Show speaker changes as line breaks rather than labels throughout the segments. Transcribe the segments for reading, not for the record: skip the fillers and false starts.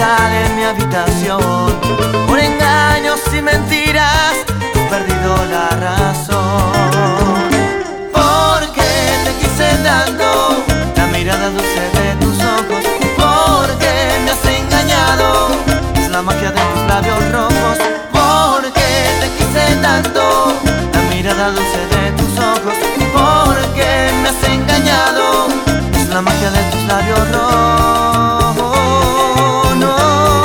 soledad en mi habitación. Por engaños y mentiras he perdido la razón. Porque te quise tanto, la mirada dulce de tus ojos. Porque me has engañado, es la magia de tus labios rojos. Porque te quise tanto, la mirada dulce de tus ojos. Porque me has engañado, es la magia de tus labios rojos. No.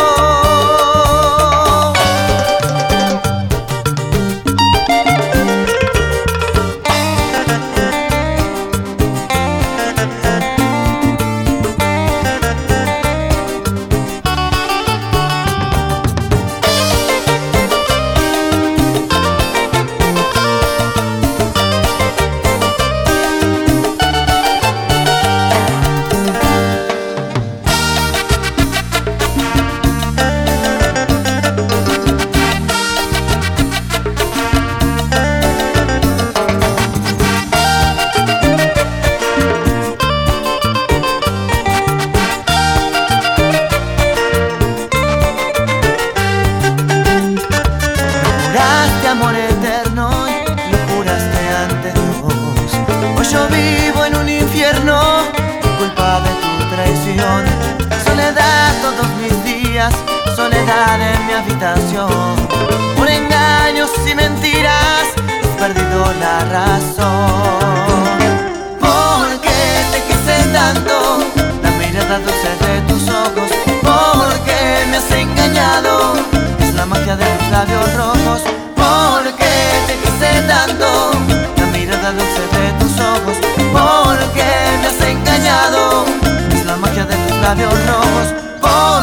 Amor eterno y lo juraste ante Dios. Hoy yo vivo en un infierno por culpa de tu traición. Soledad todos mis días, soledad en mi habitación. Por engaños y mentiras he perdido la razón. Porque te quise tanto, la mirada dulce de tus ojos. Porque me has engañado, es la magia de tus labios rojos. Porque te quise tanto, la mirada dulce de tus ojos. Porque me has engañado, es la magia de tus labios rojos.